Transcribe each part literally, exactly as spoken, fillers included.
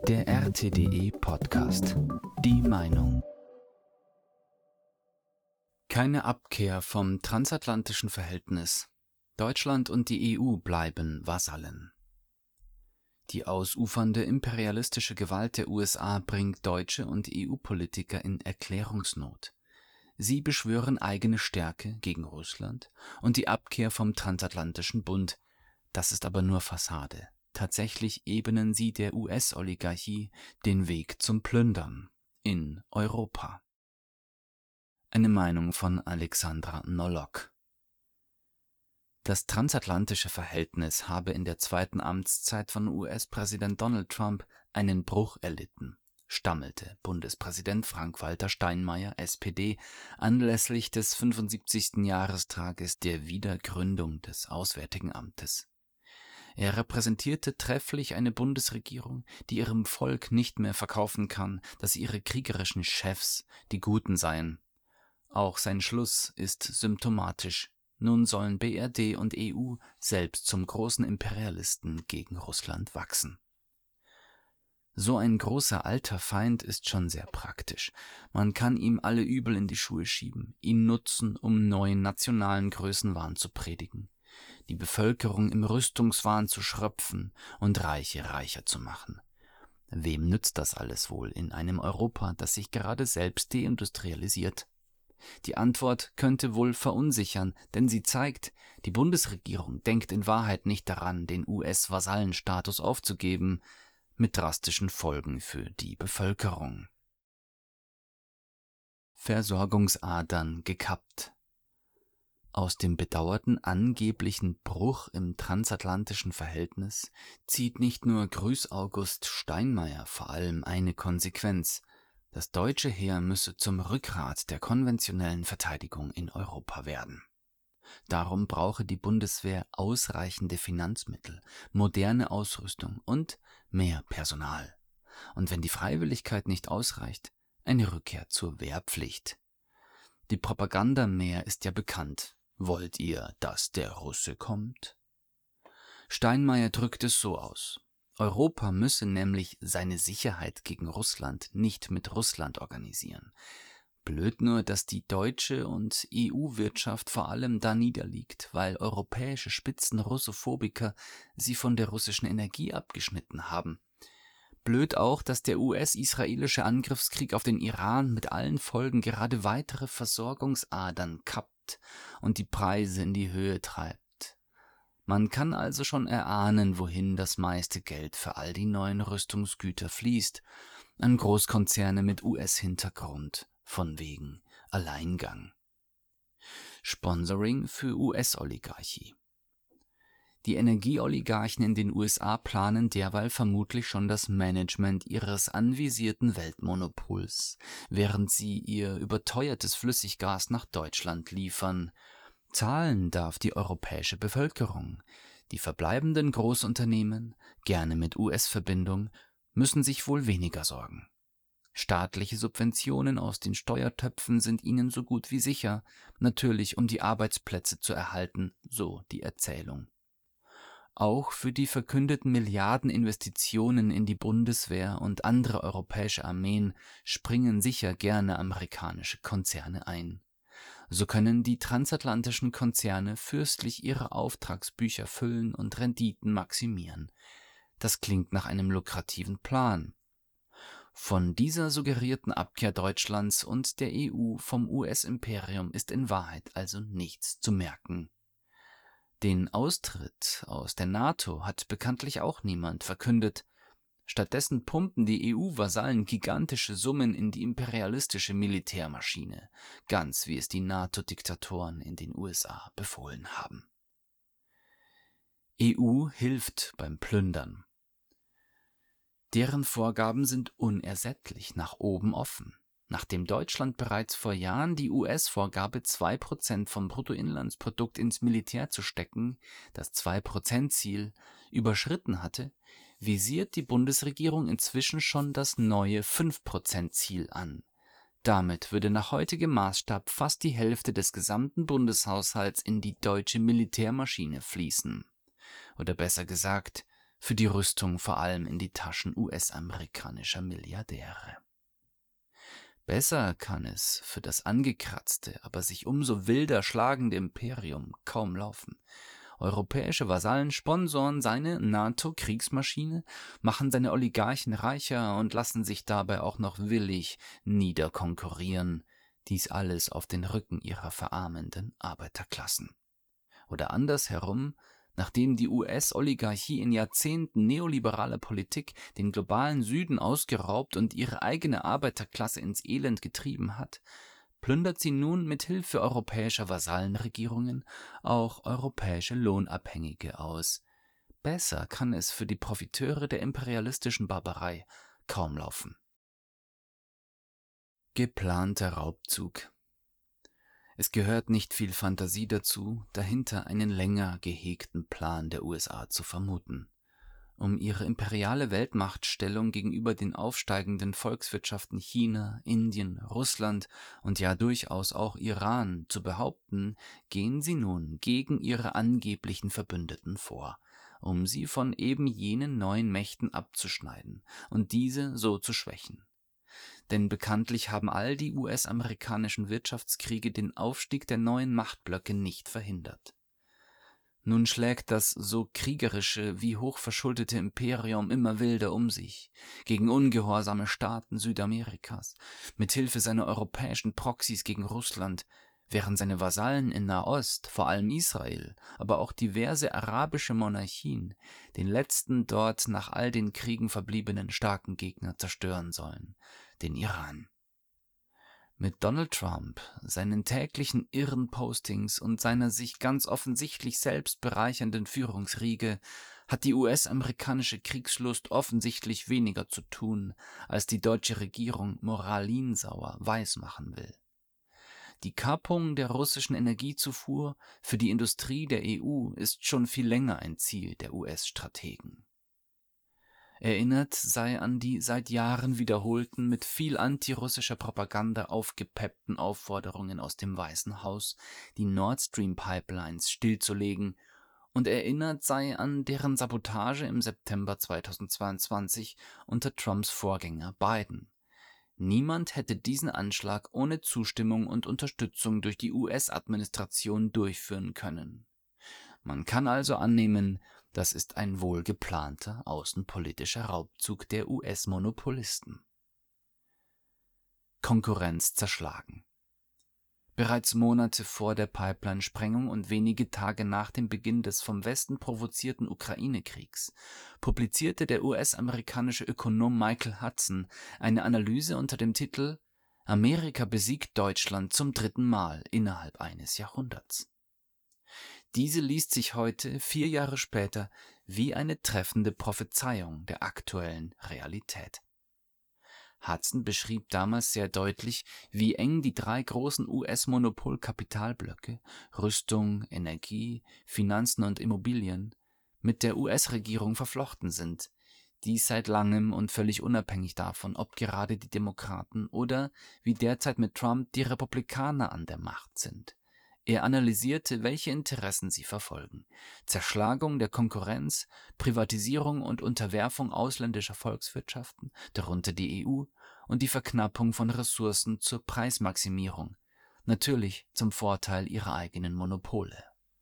Der R T D E-Podcast. Die Meinung. Keine Abkehr vom transatlantischen Verhältnis. Deutschland und die E U bleiben Vasallen. Die ausufernde imperialistische Gewalt der U S A bringt deutsche und E U-Politiker in Erklärungsnot. Sie beschwören eigene Stärke gegen Russland und die Abkehr vom transatlantischen Bund. Das ist aber nur Fassade. Tatsächlich ebnen sie der U S-Oligarchie den Weg zum Plündern in Europa. Eine Meinung von Alexandra Nolok. Das transatlantische Verhältnis habe in der zweiten Amtszeit von U S-Präsident Donald Trump einen Bruch erlitten, stammelte Bundespräsident Frank-Walter Steinmeier, S P D, anlässlich des fünfundsiebzigsten Jahrestages der Wiedergründung des Auswärtigen Amtes. Er repräsentierte trefflich eine Bundesregierung, die ihrem Volk nicht mehr verkaufen kann, dass ihre kriegerischen Chefs die Guten seien. Auch sein Schluss ist symptomatisch. Nun sollen B R D und E U selbst zum großen Imperialisten gegen Russland wachsen. So ein großer alter Feind ist schon sehr praktisch. Man kann ihm alle Übel in die Schuhe schieben, ihn nutzen, um neuen nationalen Größenwahn zu predigen, die Bevölkerung im Rüstungswahn zu schröpfen und Reiche reicher zu machen. Wem nützt das alles wohl in einem Europa, das sich gerade selbst deindustrialisiert? Die Antwort könnte wohl verunsichern, denn sie zeigt, die Bundesregierung denkt in Wahrheit nicht daran, den U S-Vasallenstatus aufzugeben, mit drastischen Folgen für die Bevölkerung. Versorgungsadern gekappt. Aus dem bedauerten angeblichen Bruch im transatlantischen Verhältnis zieht nicht nur Grüß August Steinmeier vor allem eine Konsequenz: Das deutsche Heer müsse zum Rückgrat der konventionellen Verteidigung in Europa werden. Darum brauche die Bundeswehr ausreichende Finanzmittel, moderne Ausrüstung und mehr Personal. Und wenn die Freiwilligkeit nicht ausreicht, eine Rückkehr zur Wehrpflicht. Die Propagandamär ist ja bekannt. Wollt ihr, dass der Russe kommt? Steinmeier drückt es so aus: Europa müsse nämlich seine Sicherheit gegen Russland nicht mit Russland organisieren. Blöd nur, dass die deutsche und E U-Wirtschaft vor allem da niederliegt, weil europäische Spitzen-Russophobiker sie von der russischen Energie abgeschnitten haben. Blöd auch, dass der U S-israelische Angriffskrieg auf den Iran mit allen Folgen gerade weitere Versorgungsadern kappt und die Preise in die Höhe treibt. Man kann also schon erahnen, wohin das meiste Geld für all die neuen Rüstungsgüter fließt, an Großkonzerne mit U S-Hintergrund, von wegen Alleingang. Sponsoring für U S-Oligarchie. Die Energieoligarchen in den U S A planen derweil vermutlich schon das Management ihres anvisierten Weltmonopols, während sie ihr überteuertes Flüssiggas nach Deutschland liefern. Zahlen darf die europäische Bevölkerung. Die verbleibenden Großunternehmen, gerne mit U S-Verbindung, müssen sich wohl weniger sorgen. Staatliche Subventionen aus den Steuertöpfen sind ihnen so gut wie sicher, natürlich um die Arbeitsplätze zu erhalten, so die Erzählung. Auch für die verkündeten Milliardeninvestitionen in die Bundeswehr und andere europäische Armeen springen sicher gerne amerikanische Konzerne ein. So können die transatlantischen Konzerne fürstlich ihre Auftragsbücher füllen und Renditen maximieren. Das klingt nach einem lukrativen Plan. Von dieser suggerierten Abkehr Deutschlands und der E U vom U S-Imperium ist in Wahrheit also nichts zu merken. Den Austritt aus der NATO hat bekanntlich auch niemand verkündet. Stattdessen pumpen die E U-Vasallen gigantische Summen in die imperialistische Militärmaschine, ganz wie es die NATO-Diktatoren in den U S A befohlen haben. E U hilft beim Plündern. Deren Vorgaben sind unersättlich nach oben offen. Nachdem Deutschland bereits vor Jahren die U S-Vorgabe, zwei Prozent vom Bruttoinlandsprodukt ins Militär zu stecken, das zwei Prozent Ziel, überschritten hatte, visiert die Bundesregierung inzwischen schon das neue fünf Prozent Ziel an. Damit würde nach heutigem Maßstab fast die Hälfte des gesamten Bundeshaushalts in die deutsche Militärmaschine fließen. Oder besser gesagt, für die Rüstung vor allem in die Taschen U S-amerikanischer Milliardäre. Besser kann es für das angekratzte, aber sich umso wilder schlagende Imperium kaum laufen. Europäische Vasallen sponsoren seine NATO-Kriegsmaschine, machen seine Oligarchen reicher und lassen sich dabei auch noch willig niederkonkurrieren. Dies alles auf den Rücken ihrer verarmenden Arbeiterklassen. Oder andersherum, nachdem die U S-Oligarchie in Jahrzehnten neoliberaler Politik den globalen Süden ausgeraubt und ihre eigene Arbeiterklasse ins Elend getrieben hat, plündert sie nun mit Hilfe europäischer Vasallenregierungen auch europäische Lohnabhängige aus. Besser kann es für die Profiteure der imperialistischen Barbarei kaum laufen. Geplanter Raubzug. Es gehört nicht viel Fantasie dazu, dahinter einen länger gehegten Plan der U S A zu vermuten. Um ihre imperiale Weltmachtstellung gegenüber den aufsteigenden Volkswirtschaften China, Indien, Russland und ja durchaus auch Iran zu behaupten, gehen sie nun gegen ihre angeblichen Verbündeten vor, um sie von eben jenen neuen Mächten abzuschneiden und diese so zu schwächen. Denn bekanntlich haben all die U S-amerikanischen Wirtschaftskriege den Aufstieg der neuen Machtblöcke nicht verhindert. Nun schlägt das so kriegerische wie hochverschuldete Imperium immer wilder um sich, gegen ungehorsame Staaten Südamerikas, mit Hilfe seiner europäischen Proxys gegen Russland, während seine Vasallen in Nahost, vor allem Israel, aber auch diverse arabische Monarchien, den letzten dort nach all den Kriegen verbliebenen starken Gegner zerstören sollen, den Iran. Mit Donald Trump, seinen täglichen irren Postings und seiner sich ganz offensichtlich selbst bereichernden Führungsriege hat die U S-amerikanische Kriegslust offensichtlich weniger zu tun, als die deutsche Regierung moralinsauer weismachen will. Die Kappung der russischen Energiezufuhr für die Industrie der E U ist schon viel länger ein Ziel der U S-Strategen. Erinnert sei an die seit Jahren wiederholten, mit viel antirussischer Propaganda aufgepeppten Aufforderungen aus dem Weißen Haus, die Nord Stream Pipelines stillzulegen, und erinnert sei an deren Sabotage im September zweitausendzweiundzwanzig unter Trumps Vorgänger Biden. Niemand hätte diesen Anschlag ohne Zustimmung und Unterstützung durch die U S-Administration durchführen können. Man kann also annehmen, das ist ein wohl geplanter außenpolitischer Raubzug der U S-Monopolisten. Konkurrenz zerschlagen. Bereits Monate vor der Pipeline-Sprengung und wenige Tage nach dem Beginn des vom Westen provozierten Ukraine-Kriegs publizierte der U S-amerikanische Ökonom Michael Hudson eine Analyse unter dem Titel »Amerika besiegt Deutschland zum dritten Mal innerhalb eines Jahrhunderts«. Diese liest sich heute, vier Jahre später, wie eine treffende Prophezeiung der aktuellen Realität. Hudson beschrieb damals sehr deutlich, wie eng die drei großen U S-Monopol-Kapitalblöcke Rüstung, Energie, Finanzen und Immobilien mit der U S-Regierung verflochten sind, dies seit langem und völlig unabhängig davon, ob gerade die Demokraten oder, wie derzeit mit Trump, die Republikaner an der Macht sind. Er analysierte, welche Interessen sie verfolgen: Zerschlagung der Konkurrenz, Privatisierung und Unterwerfung ausländischer Volkswirtschaften, darunter die E U, und die Verknappung von Ressourcen zur Preismaximierung, natürlich zum Vorteil ihrer eigenen Monopole.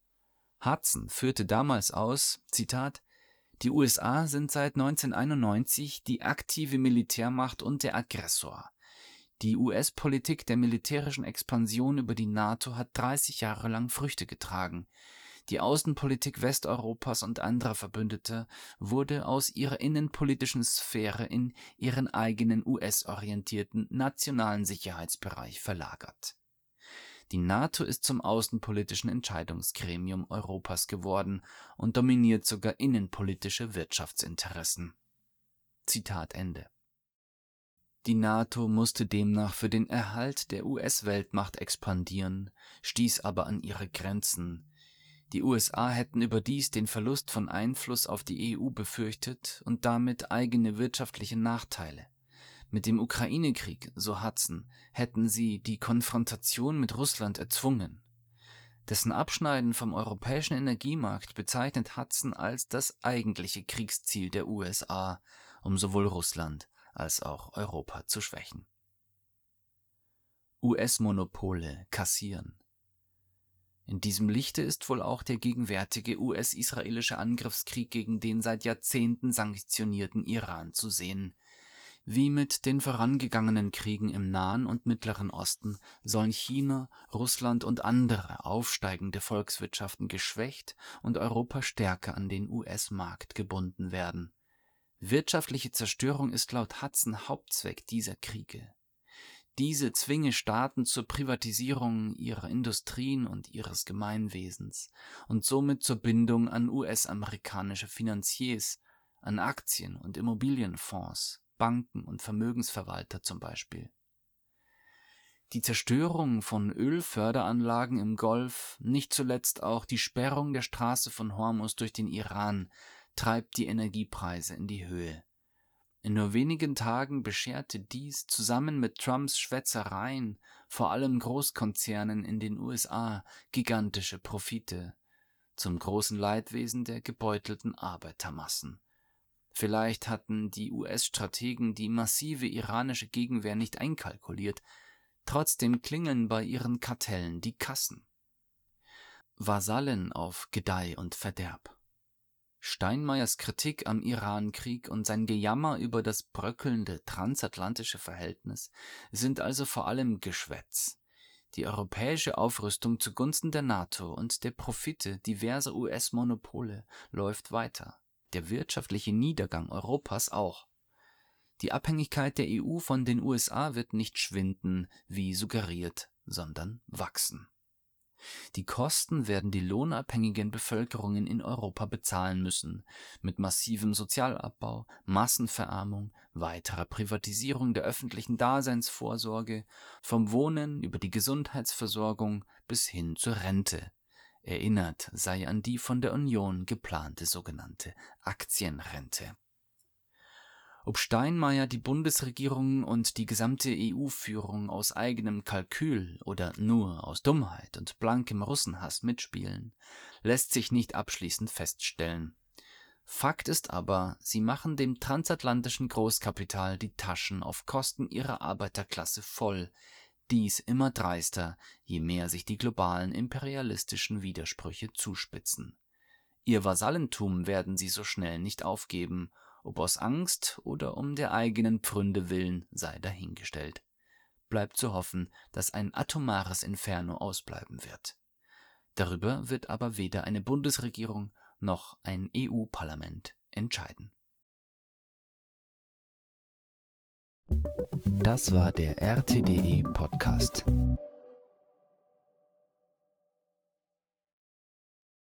Hudson führte damals aus, Zitat, »Die U S A sind seit neunzehnhunderteinundneunzig die aktive Militärmacht und der Aggressor. Die U S-Politik der militärischen Expansion über die NATO hat dreißig Jahre lang Früchte getragen. Die Außenpolitik Westeuropas und anderer Verbündeter wurde aus ihrer innenpolitischen Sphäre in ihren eigenen U S-orientierten nationalen Sicherheitsbereich verlagert. Die NATO ist zum außenpolitischen Entscheidungsgremium Europas geworden und dominiert sogar innenpolitische Wirtschaftsinteressen.« Zitat Ende. Die NATO musste demnach für den Erhalt der U S-Weltmacht expandieren, stieß aber an ihre Grenzen. Die U S A hätten überdies den Verlust von Einfluss auf die E U befürchtet und damit eigene wirtschaftliche Nachteile. Mit dem Ukraine-Krieg, so Hudson, hätten sie die Konfrontation mit Russland erzwungen. Dessen Abschneiden vom europäischen Energiemarkt bezeichnet Hudson als das eigentliche Kriegsziel der U S A, um sowohl Russland als auch Europa zu schwächen. U S-Monopole kassieren. In diesem Lichte ist wohl auch der gegenwärtige U S-israelische Angriffskrieg gegen den seit Jahrzehnten sanktionierten Iran zu sehen. Wie mit den vorangegangenen Kriegen im Nahen und Mittleren Osten sollen China, Russland und andere aufsteigende Volkswirtschaften geschwächt und Europa stärker an den U S-Markt gebunden werden. Wirtschaftliche Zerstörung ist laut Hudson Hauptzweck dieser Kriege. Diese zwinge Staaten zur Privatisierung ihrer Industrien und ihres Gemeinwesens und somit zur Bindung an U S-amerikanische Finanziers, an Aktien- und Immobilienfonds, Banken und Vermögensverwalter zum Beispiel. Die Zerstörung von Ölförderanlagen im Golf, nicht zuletzt auch die Sperrung der Straße von Hormuz durch den Iran, treibt die Energiepreise in die Höhe. In nur wenigen Tagen bescherte dies zusammen mit Trumps Schwätzereien vor allem Großkonzernen in den U S A gigantische Profite, zum großen Leidwesen der gebeutelten Arbeitermassen. Vielleicht hatten die U S-Strategen die massive iranische Gegenwehr nicht einkalkuliert, trotzdem klingeln bei ihren Kartellen die Kassen. Vasallen auf Gedeih und Verderb. Steinmeiers Kritik am Iran-Krieg und sein Gejammer über das bröckelnde transatlantische Verhältnis sind also vor allem Geschwätz. Die europäische Aufrüstung zugunsten der NATO und der Profite diverser U S-Monopole läuft weiter. Der wirtschaftliche Niedergang Europas auch. Die Abhängigkeit der E U von den U S A wird nicht schwinden, wie suggeriert, sondern wachsen. Die Kosten werden die lohnabhängigen Bevölkerungen in Europa bezahlen müssen, mit massivem Sozialabbau, Massenverarmung, weiterer Privatisierung der öffentlichen Daseinsvorsorge, vom Wohnen über die Gesundheitsversorgung bis hin zur Rente. Erinnert sei an die von der Union geplante sogenannte Aktienrente. Ob Steinmeier, die Bundesregierung und die gesamte E U-Führung aus eigenem Kalkül oder nur aus Dummheit und blankem Russenhass mitspielen, lässt sich nicht abschließend feststellen. Fakt ist aber, sie machen dem transatlantischen Großkapital die Taschen auf Kosten ihrer Arbeiterklasse voll, dies immer dreister, je mehr sich die globalen imperialistischen Widersprüche zuspitzen. Ihr Vasallentum werden sie so schnell nicht aufgeben, ob aus Angst oder um der eigenen Pfründe willen, sei dahingestellt. Bleibt zu hoffen, dass ein atomares Inferno ausbleiben wird. Darüber wird aber weder eine Bundesregierung noch ein E U-Parlament entscheiden. Das war der R T D E Podcast.